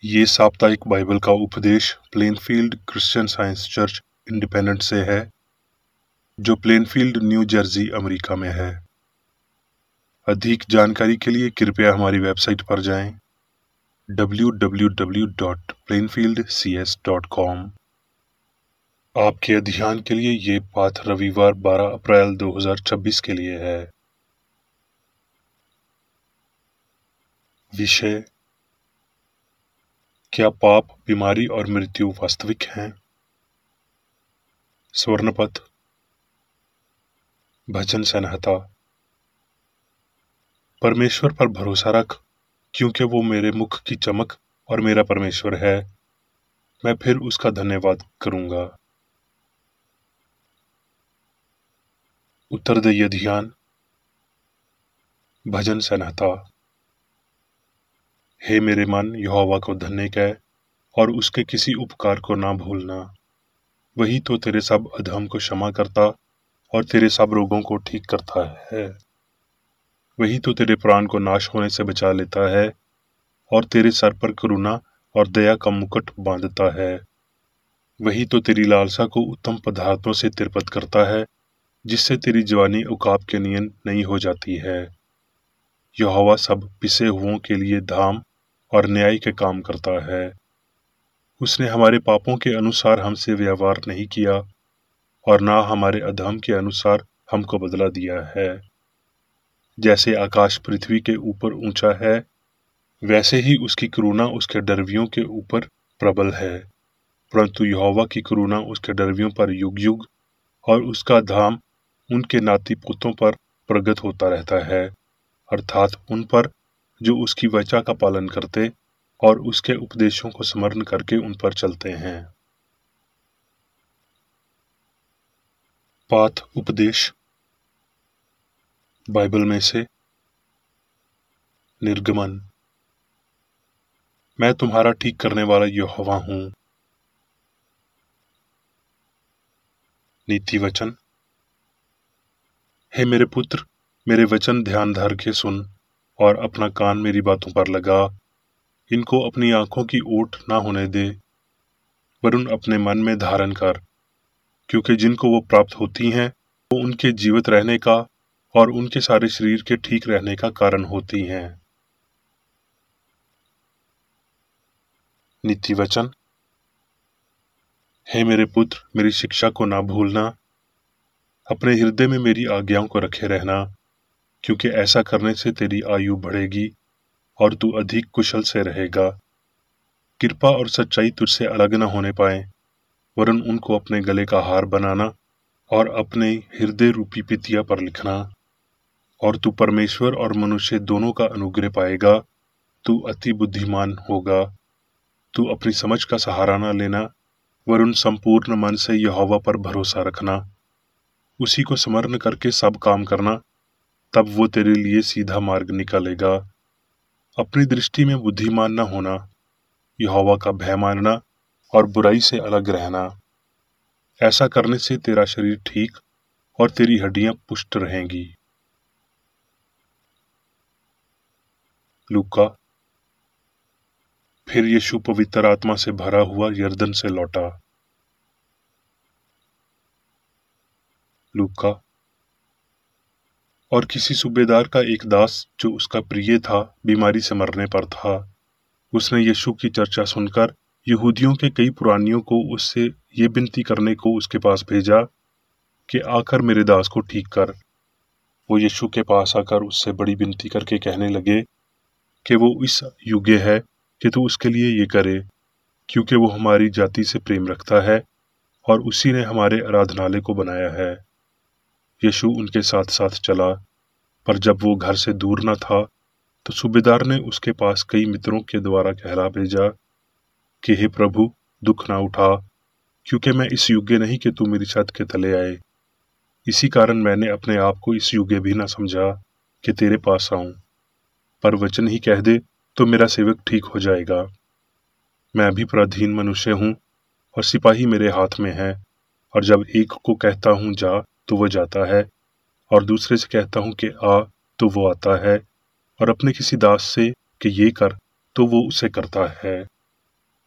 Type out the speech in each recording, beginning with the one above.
ये साप्ताहिक बाइबल का उपदेश Plainfield Christian Science church independent से है, जो प्लेनफील्ड, न्यू जर्सी, अमेरिका में है। अधिक जानकारी के लिए कृपया हमारी वेबसाइट पर जाएं www.plainfieldcs.com। आपके ध्यान के लिए ये पाठ रविवार 12 अप्रैल 2026 के लिए है। विषय: क्या पाप, बीमारी और मृत्यु वास्तविक हैं? स्वर्णपथ, भजन संहिता। परमेश्वर पर भरोसा रख, क्योंकि वो मेरे मुख की चमक और मेरा परमेश्वर है। मैं फिर उसका धन्यवाद करूंगा। उत्तरदायी ध्यान। भजन संहिता। हे मेरे मन, यहोवा को धन्य कह और उसके किसी उपकार को ना भूलना। वही तो तेरे सब अधर्म को क्षमा करता और तेरे सब रोगों को ठीक करता है। वही तो तेरे प्राण को नाश होने से बचा लेता है और तेरे सर पर करुणा और दया का मुकुट बांधता है। वही तो तेरी लालसा को उत्तम पदार्थों से तिरपत करता है, जिससे तेरी जवानी उकाब के नियन नई हो जाती है। यहोवा सब पिसे हुओं के लिए धाम और न्याय के काम करता है। उसने हमारे पापों के अनुसार हमसे व्यवहार नहीं किया और ना हमारे अधर्म के अनुसार हमको बदला दिया है। जैसे आकाश पृथ्वी के ऊपर ऊंचा है, वैसे ही उसकी करुणा उसके डरवियों के ऊपर प्रबल है। परंतु यहोवा की करुणा उसके डरवियों पर युग युग और उसका धाम उनके नाती पुतों पर प्रगट होता रहता है, अर्थात उन पर जो उसकी वाचा का पालन करते और उसके उपदेशों को स्मरण करके उन पर चलते हैं। पाठ उपदेश बाइबल में से। निर्गमन। मैं तुम्हारा ठीक करने वाला यहोवा हूं। नीति वचन। हे मेरे पुत्र, मेरे वचन ध्यान धर के सुन और अपना कान मेरी बातों पर लगा। इनको अपनी आंखों की ओट ना होने दे, वरन अपने मन में धारण कर, क्योंकि जिनको वो प्राप्त होती हैं वो उनके जीवित रहने का और उनके सारे शरीर के ठीक रहने का कारण होती हैं। नीति वचन। हे मेरे पुत्र, मेरी शिक्षा को ना भूलना, अपने हृदय में मेरी आज्ञाओं को रखे रहना, क्योंकि ऐसा करने से तेरी आयु बढ़ेगी और तू अधिक कुशल से रहेगा। कृपा और सच्चाई तुझसे अलग न होने पाए, वरन उनको अपने गले का हार बनाना और अपने हृदय रूपी पितिया पर लिखना। और तू परमेश्वर और मनुष्य दोनों का अनुग्रह पाएगा। तू अति बुद्धिमान होगा। तू अपनी समझ का सहारा न लेना, वरन संपूर्ण मन से यहोवा पर भरोसा रखना। उसी को स्मरण करके सब काम करना, तब वो तेरे लिए सीधा मार्ग निकालेगा। अपनी दृष्टि में बुद्धिमान न होना, यहोवा का भय मानना और बुराई से अलग रहना। ऐसा करने से तेरा शरीर ठीक और तेरी हड्डियां पुष्ट रहेंगी। लूका। फिर यीशु पवित्र आत्मा से भरा हुआ यरदन से लौटा। लूका। और किसी सूबेदार का एक दास जो उसका प्रिय था, बीमारी से मरने पर था। उसने यीशु की चर्चा सुनकर यहूदियों के कई पुरानियों को उससे ये विनती करने को उसके पास भेजा कि आकर मेरे दास को ठीक कर। वो यीशु के पास आकर उससे बड़ी विनती करके कहने लगे कि वो इस योग्य है कि तू उसके लिए ये करे, क्योंकि वो हमारी जाति से प्रेम रखता है और उसी ने हमारे आराधनालय को बनाया है। यीशु उनके साथ साथ चला, पर जब वो घर से दूर न था तो सूबेदार ने उसके पास कई मित्रों के द्वारा कहला भेजा कि हे प्रभु, दुख ना उठा, क्योंकि मैं इस योग्य नहीं कि तू मेरी छत के तले आए। इसी कारण मैंने अपने आप को इस योग्य भी ना समझा कि तेरे पास आऊं, पर वचन ही कह दे तो मेरा सेवक ठीक हो जाएगा। मैं भी पराधीन मनुष्य हूं और सिपाही मेरे हाथ में है, और जब एक को कहता हूं जा तो वो जाता है, और दूसरे से कहता हूं कि आ तो वो आता है, और अपने किसी दास से कि ये कर तो वो उसे करता है।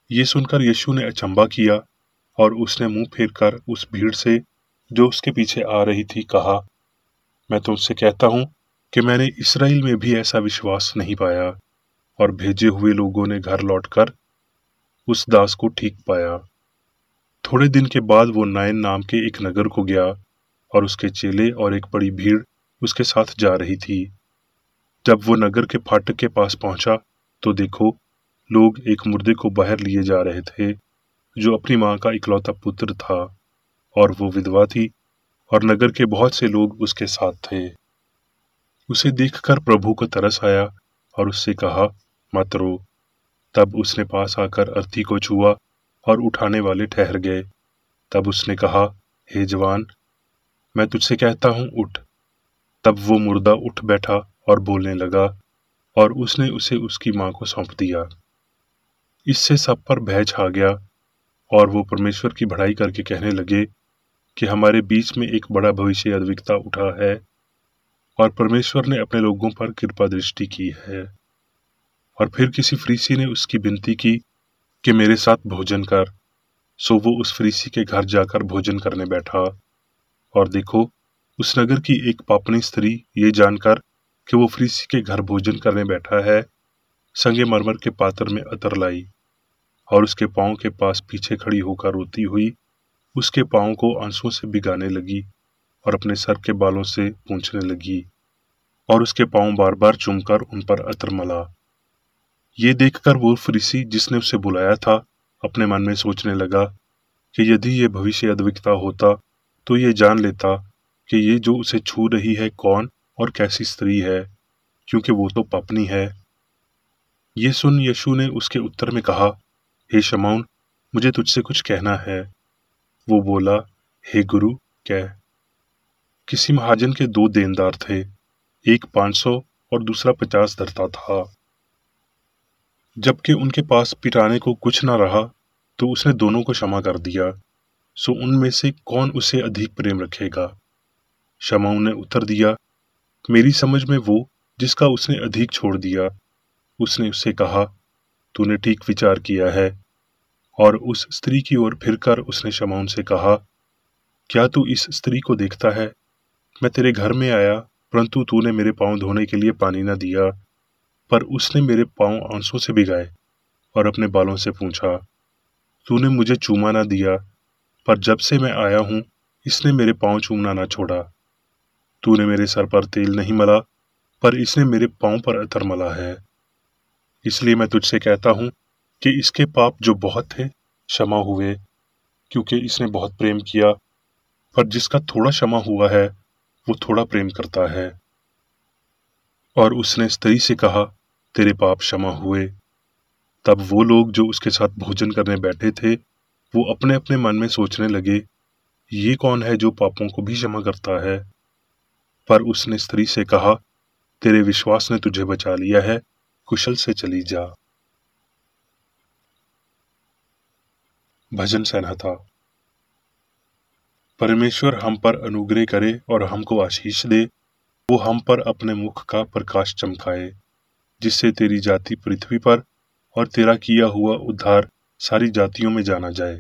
ये सुनकर यीशु ने अचंभा किया और उसने मुंह फेर कर उस भीड़ से जो उसके पीछे आ रही थी कहा, मैं तुमसे कहता हूं कि मैंने इस्राएल में भी ऐसा विश्वास नहीं पाया। और भेजे हुए लोगों ने घर लौटकर उस दास को ठीक पाया। थोड़े दिन के बाद वो नाइन नाम के एक नगर को गया और उसके चेले और एक बड़ी भीड़ उसके साथ जा रही थी। जब वो नगर के फाटक के पास पहुंचा तो देखो, लोग एक मुर्दे को बाहर लिए जा रहे थे जो अपनी मां का इकलौता पुत्र था, और वो विधवा थी और नगर के बहुत से लोग उसके साथ थे। उसे देखकर प्रभु को तरस आया और उससे कहा, मत रो। तब उसने पास आकर अर्थी को छुआ और उठाने वाले ठहर गए। तब उसने कहा, हे जवान, मैं तुझसे कहता हूं, उठ। तब वो मुर्दा उठ बैठा और बोलने लगा, और उसने उसे उसकी मां को सौंप दिया। इससे सब पर भय छा गया और वो परमेश्वर की बड़ाई करके कहने लगे कि हमारे बीच में एक बड़ा भविष्यद्वक्ता उठा है और परमेश्वर ने अपने लोगों पर कृपा दृष्टि की है। और फिर किसी फरीसी ने उसकी विनती की कि मेरे साथ भोजन कर। सो वो उस फरीसी के घर जाकर भोजन करने बैठा। और देखो, उस नगर की एक पापनी स्त्री ये जानकर कि वो फरीसी के घर भोजन करने बैठा है, संगमरमर के पात्र में अतर लाई और उसके पांव के पास पीछे खड़ी होकर रोती हुई उसके पांव को आंसुओं से भिगाने लगी और अपने सर के बालों से पोंछने लगी और उसके पांव बार बार चूमकर उन पर अतर मला। ये देखकर वो फरीसी जिसने उसे बुलाया था अपने मन में सोचने लगा कि यदि ये भविष्यद्वक्ता होता तो ये जान लेता कि ये जो उसे छू रही है कौन और कैसी स्त्री है, क्योंकि वो तो पापनी है। ये सुन यीशु ने उसके उत्तर में कहा, हे शमौन, मुझे तुझसे कुछ कहना है। वो बोला, हे गुरु, कह। किसी महाजन के दो देनदार थे, एक 500 और दूसरा 50 धरता था। जबकि उनके पास पिटाने को कुछ न रहा तो उसने दोनों को क्षमा कर दिया। सो उनमें से कौन उसे अधिक प्रेम रखेगा? शमौन ने उत्तर दिया, मेरी समझ में वो जिसका उसने अधिक छोड़ दिया। उसने उससे कहा, तूने ठीक विचार किया है। और उस स्त्री की ओर फिरकर उसने शमौन से कहा, क्या तू इस स्त्री को देखता है? मैं तेरे घर में आया, परंतु तूने मेरे पांव धोने के लिए पानी न दिया, पर उसने मेरे पांव आंसुओं से भिगाए और अपने बालों से पूंछा। तूने मुझे चूमा न दिया, पर जब से मैं आया हूं इसने मेरे पांव चूमना न छोड़ा। तूने मेरे सर पर तेल नहीं मला, पर इसने मेरे पांव पर अतर मला है। इसलिए मैं तुझसे कहता हूं कि इसके पाप जो बहुत थे क्षमा हुए, क्योंकि इसने बहुत प्रेम किया। पर जिसका थोड़ा क्षमा हुआ है वो थोड़ा प्रेम करता है। और उसने स्त्री से कहा, तेरे पाप क्षमा हुए। तब वो लोग जो उसके साथ भोजन करने बैठे थे वो अपने अपने मन में सोचने लगे, ये कौन है जो पापों को भी क्षमा करता है? पर उसने स्त्री से कहा, तेरे विश्वास ने तुझे बचा लिया है, कुशल से चली जा। भजन संहिता। परमेश्वर हम पर अनुग्रह करे और हमको आशीष दे। वो हम पर अपने मुख का प्रकाश चमकाए, जिससे तेरी जाति पृथ्वी पर और तेरा किया हुआ उद्धार सारी जातियों में जाना जाए।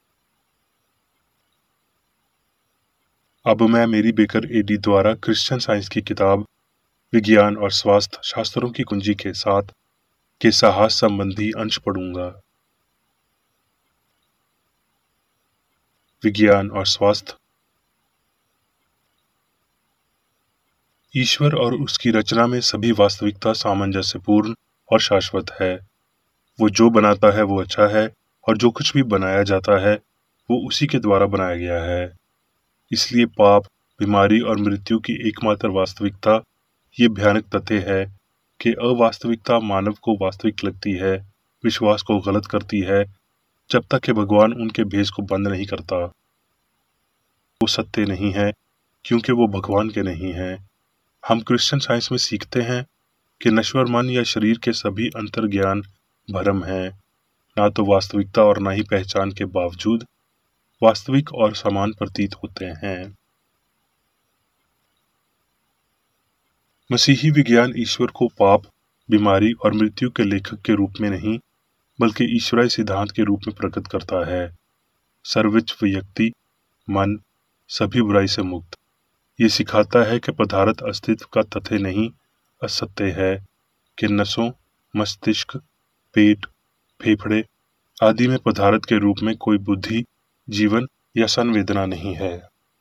अब मैं मेरी बेकर एडी द्वारा क्रिश्चियन साइंस की किताब विज्ञान और स्वास्थ्य शास्त्रों की कुंजी के साथ के साहस संबंधी अंश पढ़ूंगा। विज्ञान और स्वास्थ्य। ईश्वर और उसकी रचना में सभी वास्तविकता सामंजस्यपूर्ण और शाश्वत है। वो जो बनाता है वो अच्छा है, और जो कुछ भी बनाया जाता है वो उसी के द्वारा बनाया गया है। इसलिए पाप, बीमारी और मृत्यु की एकमात्र वास्तविकता ये भयानक तथ्य है कि अवास्तविकता मानव को वास्तविक लगती है, विश्वास को गलत करती है, जब तक कि भगवान उनके भेद को बंद नहीं करता। वो सत्य नहीं है क्योंकि वो भगवान के नहीं हैं। हम क्रिश्चियन साइंस में सीखते हैं कि नश्वर मन या शरीर के सभी अंतर्ज्ञान भ्रम हैं, ना तो वास्तविकता और ना ही पहचान के बावजूद वास्तविक और समान प्रतीत होते हैं। मसीही विज्ञान ईश्वर को पाप, बीमारी और मृत्यु के लेखक के रूप में नहीं, बल्कि ईश्वरीय सिद्धांत के रूप में प्रकट करता है। सर्वोच्च व्यक्ति, मन, सभी बुराई से मुक्त। ये सिखाता है कि पदार्थ अस्तित्व का तथ्य नहीं, असत्य है, कि नसों, मस्तिष्क, पेट, फेफड़े आदि में पदार्थ के रूप में कोई बुद्धि, जीवन या संवेदना नहीं है।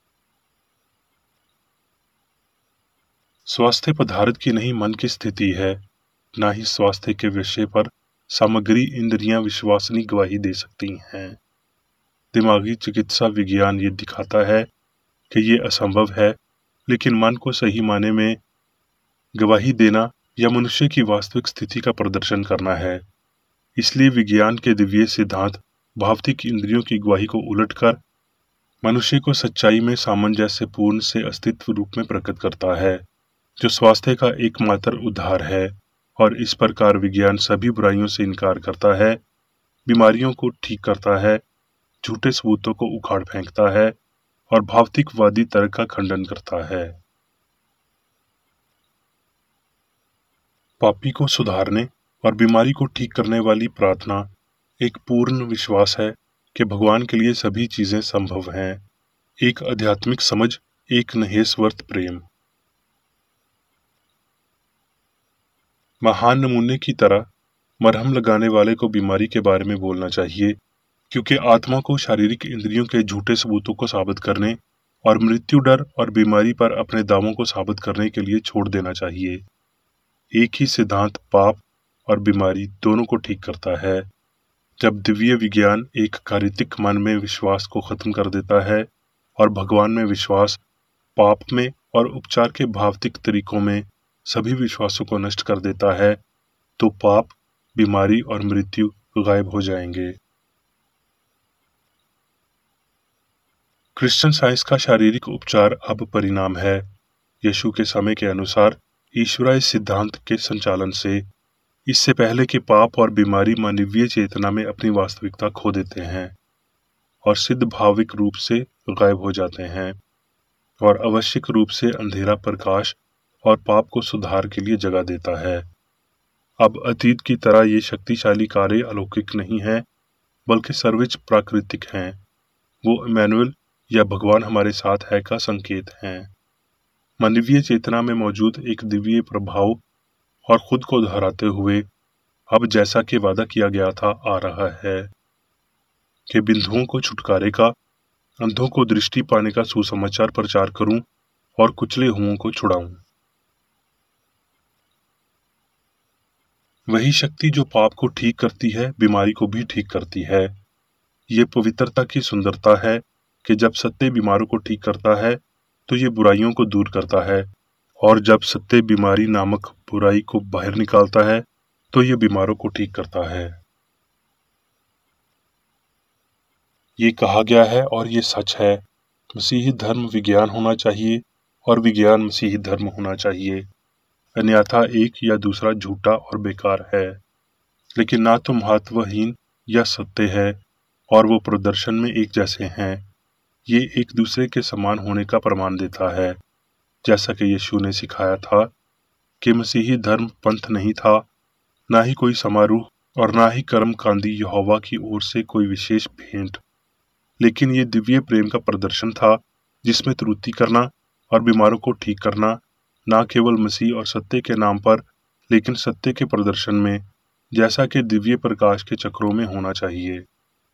स्वास्थ्य पदार्थ की नहीं, मन की स्थिति है। ना ही स्वास्थ्य के विषय पर सामग्री इंद्रियां विश्वसनीय गवाही दे सकती हैं। दिमागी चिकित्सा विज्ञान ये दिखाता है कि ये असंभव है, लेकिन मन को सही माने में गवाही देना या मनुष्य की वास्तविक स्थिति का प्रदर्शन करना है। इसलिए विज्ञान के दिव्य सिद्धांत भौतिक इंद्रियों की गवाही को उलटकर मनुष्य को सच्चाई में सामंजस्यपूर्ण से अस्तित्व रूप में प्रकट करता है, जो स्वास्थ्य का एकमात्र उद्धार है। और इस प्रकार विज्ञान सभी बुराइयों से इनकार करता है, बीमारियों को ठीक करता है, झूठे सबूतों को उखाड़ फेंकता है और भौतिकवादी तर्क का खंडन करता है। पापी को सुधारने और बीमारी को ठीक करने वाली प्रार्थना एक पूर्ण विश्वास है कि भगवान के लिए सभी चीजें संभव हैं। एक आध्यात्मिक समझ, एक नहेस्वर्त प्रेम। महान नमूने की तरह मरहम लगाने वाले को बीमारी के बारे में बोलना चाहिए, क्योंकि आत्मा को शारीरिक इंद्रियों के झूठे सबूतों को साबित करने और मृत्यु डर और बीमारी पर अपने दावों को साबित करने के लिए छोड़ देना चाहिए। एक ही सिद्धांत पाप और बीमारी दोनों को ठीक करता है। जब दिव्य विज्ञान एक कारितिक मन में विश्वास को खत्म कर देता है और भगवान में विश्वास, पाप में और उपचार के भौतिक तरीकों में सभी विश्वासों को नष्ट कर देता है, तो पाप, बीमारी और मृत्यु गायब हो जाएंगे। क्रिश्चियन साइंस का शारीरिक उपचार अब परिणाम है। यीशु के समय के अनुसार ईश्वरीय सिद्धांत के संचालन से, इससे पहले कि पाप और बीमारी मानवीय चेतना में अपनी वास्तविकता खो देते हैं और सिद्ध भाविक रूप से गायब हो जाते हैं, और आवश्यक रूप से अंधेरा प्रकाश और पाप को सुधार के लिए जगह देता है। अब अतीत की तरह ये शक्तिशाली कार्य अलौकिक नहीं है, बल्कि सर्वोच्च प्राकृतिक हैं। वो इमैनुअल या भगवान हमारे साथ है का संकेत हैं। मानवीय चेतना में मौजूद एक दिव्य प्रभाव और खुद को दोहराते हुए अब जैसा कि वादा किया गया था आ रहा है कि बिंदुओं को छुटकारे का, अंधों को दृष्टि पाने का सुसमाचार प्रचार करूं और कुचले हुओं को छुड़ाऊं। वही शक्ति जो पाप को ठीक करती है, बीमारी को भी ठीक करती है। ये पवित्रता की सुंदरता है कि जब सत्य बीमारों को ठीक करता है तो ये बुराइयों को दूर करता है, और जब सत्य बीमारी नामक बुराई को बाहर निकालता है तो ये बीमारों को ठीक करता है। ये कहा गया है और ये सच है, मसीही धर्म विज्ञान होना चाहिए और विज्ञान मसीही धर्म होना चाहिए, अन्यथा एक या दूसरा झूठा और बेकार है। लेकिन ना तो महत्वहीन या सत्य है और वो प्रदर्शन में एक जैसे हैं। ये एक दूसरे के समान होने का प्रमाण देता है, जैसा कि यीशु ने सिखाया था कि मसीही धर्म पंथ नहीं था, ना ही कोई समारोह और ना ही कर्मकांडी यहोवा की ओर से कोई विशेष भेंट, लेकिन ये दिव्य प्रेम का प्रदर्शन था जिसमें त्रुटि करना और बीमारों को ठीक करना ना केवल मसीह और सत्य के नाम पर, लेकिन सत्य के प्रदर्शन में, जैसा कि दिव्य प्रकाश के चक्रों में होना चाहिए।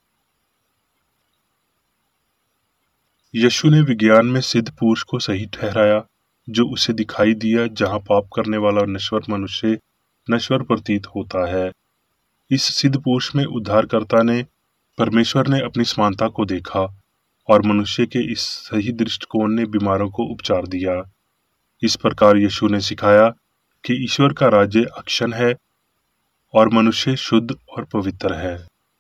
यीशु ने विज्ञान में सिद्ध पुरुष को सही ठहराया, जो उसे दिखाई दिया जहां पाप करने वाला नश्वर मनुष्य नश्वर प्रतीत होता है। इस सिद्ध पुरुष में उद्धारकर्ता ने, परमेश्वर ने अपनी समानता को देखा और मनुष्य के इस सही दृष्टिकोण ने बीमारों को उपचार दिया। इस प्रकार यीशु ने सिखाया कि ईश्वर का राज्य अक्षण है और मनुष्य शुद्ध और पवित्र है।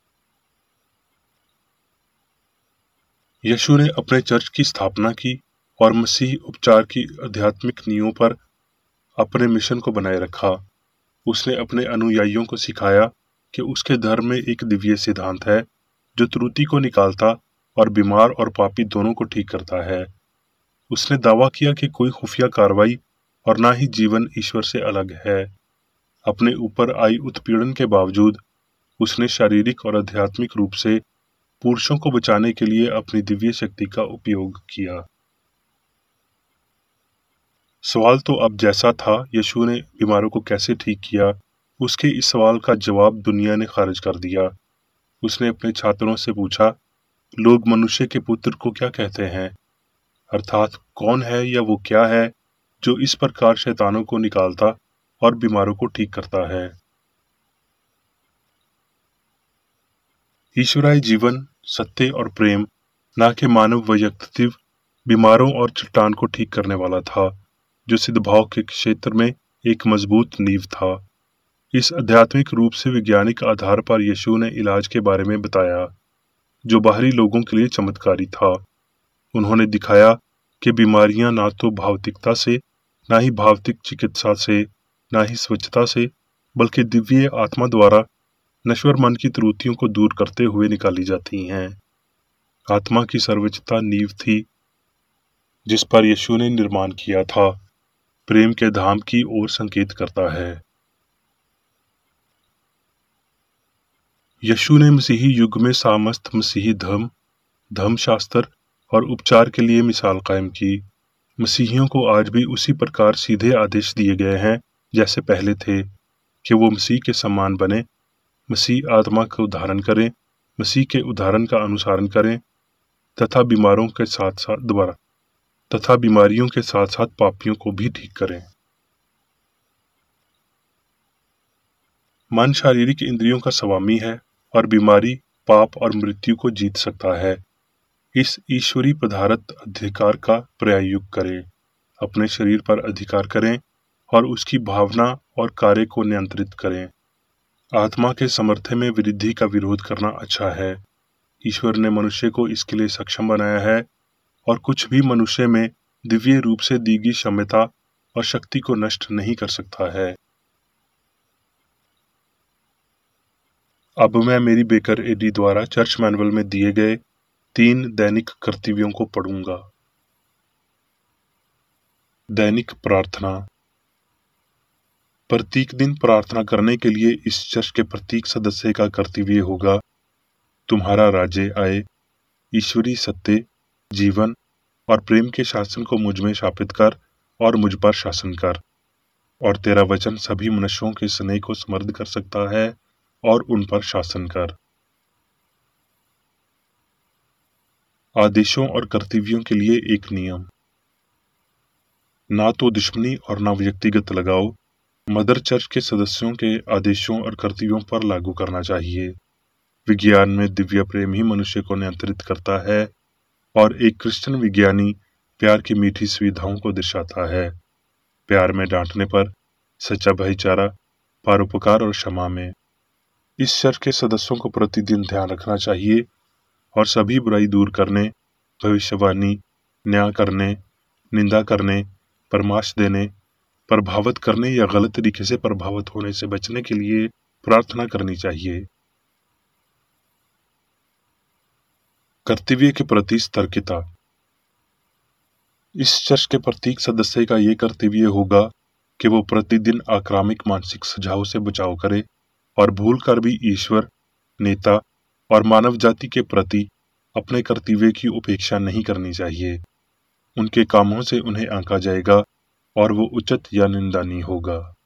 यीशु ने अपने चर्च की स्थापना की और मसीह उपचार की आध्यात्मिक नींवों पर अपने मिशन को बनाए रखा। उसने अपने अनुयायियों को सिखाया कि उसके धर्म में एक दिव्य सिद्धांत है जो त्रुटि को निकालता और बीमार और पापी दोनों को ठीक करता है। उसने दावा किया कि कोई खुफिया कार्रवाई और ना ही जीवन ईश्वर से अलग है। अपने ऊपर आई उत्पीड़न के बावजूद उसने शारीरिक और आध्यात्मिक रूप से पुरुषों को बचाने के लिए अपनी दिव्य शक्ति का उपयोग किया। सवाल तो अब जैसा था, यीशु ने बीमारों को कैसे ठीक किया, उसके इस सवाल का जवाब दुनिया ने खारिज कर दिया। उसने अपने छात्रों से पूछा, लोग मनुष्य के पुत्र को क्या कहते हैं? अर्थात कौन है या वो क्या है जो इस प्रकार शैतानों को निकालता और बीमारों को ठीक करता है? ईश्वराय जीवन, सत्य और प्रेम, ना कि मानव व्यक्तित्व, बीमारों और चट्टान को ठीक करने वाला था, जो सिद्धभाव के क्षेत्र में एक मजबूत नींव था। इस आध्यात्मिक रूप से वैज्ञानिक आधार पर यीशु ने इलाज के बारे में बताया, जो बाहरी लोगों के लिए चमत्कारी था। उन्होंने दिखाया कि बीमारियां ना तो भौतिकता से, ना ही भौतिक चिकित्सा से, ना ही स्वच्छता से, बल्कि दिव्य आत्मा द्वारा नश्वर मन की त्रुटियों को दूर करते हुए निकाली जाती हैं। आत्मा की सर्वोच्चता नींव थी जिस पर यीशु ने निर्माण किया था, प्रेम के धाम की ओर संकेत करता है। यीशु ने मसीही युग में समस्त मसीही धर्मशास्त्र और उपचार के लिए मिसाल कायम की। मसीहियों को आज भी उसी प्रकार सीधे आदेश दिए गए हैं जैसे पहले थे, कि वो मसीह के समान बने, मसीह आत्मा का उदाहरण करें, मसीह के उदाहरण का अनुसरण करें तथा बीमारियों के साथ साथ पापियों को भी ठीक करें। मन शारीरिक इंद्रियों का स्वामी है और बीमारी, पाप और मृत्यु को जीत सकता है। इस ईश्वरी पदार्थ अधिकार का प्रयोग करें, अपने शरीर पर अधिकार करें और उसकी भावना और कार्य को नियंत्रित करें। आत्मा के सामर्थ्य में वृद्धि का विरोध करना अच्छा है। ईश्वर ने मनुष्य को इसके लिए सक्षम बनाया है और कुछ भी मनुष्य में दिव्य रूप से दी गई क्षमता और शक्ति को नष्ट नहीं कर सकता है। अब मैं मेरी बेकर एडी द्वारा चर्च मैनुअल में दिए गए 3 दैनिक कर्तव्यों को पढ़ूंगा। दैनिक प्रार्थना। प्रत्येक दिन प्रार्थना करने के लिए इस चर्च के प्रत्येक सदस्य का कर्तव्य होगा, तुम्हारा राज्य आए, ईश्वरी सत्य, जीवन और प्रेम के शासन को मुझ में स्थापित कर और मुझ पर शासन कर, और तेरा वचन सभी मनुष्यों के स्नेह को समृद्ध कर सकता है और उन पर शासन कर। आदेशों और कर्तव्यों के लिए एक नियम। ना तो दुश्मनी और ना व्यक्तिगत लगाव मदर चर्च के सदस्यों के आदेशों और कर्तव्यों पर लागू करना चाहिए। विज्ञान में दिव्य प्रेम ही मनुष्य को नियंत्रित करता है और एक क्रिश्चियन विज्ञानी प्यार की मीठी सुविधाओं को दर्शाता है। प्यार में डांटने पर, सच्चा भाईचारा, परोपकार और क्षमा में। इस चर्च के सदस्यों को प्रतिदिन ध्यान रखना चाहिए और सभी बुराई दूर करने, भविष्यवाणी, न्याय करने, निंदा करने, परामर्श देने, प्रभावित करने या गलत तरीके से प्रभावित होने से बचने के लिए प्रार्थना करनी चाहिए। कर्तव्य के प्रति सतर्कता। इस चर्च के प्रत्येक सदस्य का ये कर्तव्य होगा कि वो प्रतिदिन आक्रामक मानसिक सुझाव से बचाव करे और भूल कर भी ईश्वर, नेता और मानव जाति के प्रति अपने कर्तव्य की उपेक्षा नहीं करनी चाहिए। उनके कामों से उन्हें आंका जाएगा और वो उचित या निंदनीय होगा।